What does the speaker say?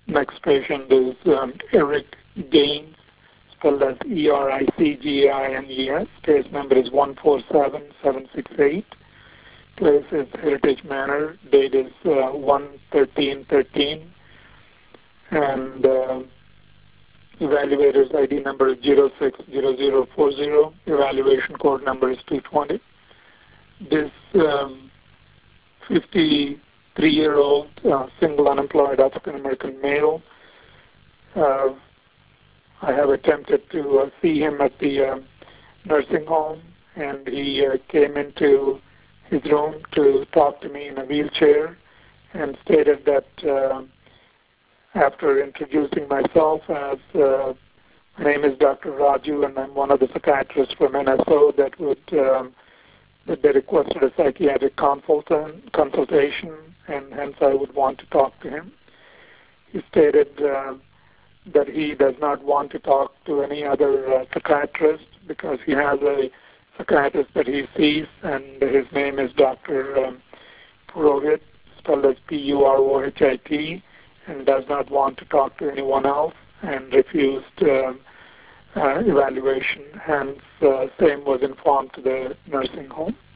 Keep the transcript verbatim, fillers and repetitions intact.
Next patient is um, Eric Gaines, spelled as E R I C G I N E S. Case number is one four seven seven six eight. Place is Heritage Manor. Date is uh, one thirteen thirteen. And uh, evaluator's I D number is zero six zero zero four zero. Evaluation code number is two twenty. This um, fifty-three-year-old uh, single unemployed African-American male, uh, I have attempted to uh, see him at the uh, nursing home, and he uh, came into his room to talk to me in a wheelchair and stated that uh, after introducing myself as uh, my name is Doctor Raju and I'm one of the psychiatrists from N S O that would um, that they requested a psychiatric consultant, consultation, and hence I would want to talk to him. He stated uh, that he does not want to talk to any other uh, psychiatrist because he has a psychiatrist that he sees, and his name is Doctor Um, Purohit, spelled as P U R O H I T, and does not want to talk to anyone else and refused uh, uh, evaluation. Hence, uh, same was informed to the nursing home.